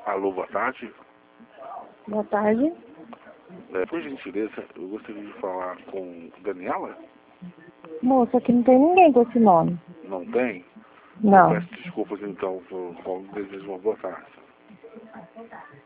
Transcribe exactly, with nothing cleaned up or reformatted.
Alô, boa tarde. Boa tarde. É, por gentileza, eu gostaria de falar com Daniela. Moça, aqui não tem ninguém com esse nome. Não tem? Não. Eu peço desculpas então, por, por desejo uma boa tarde.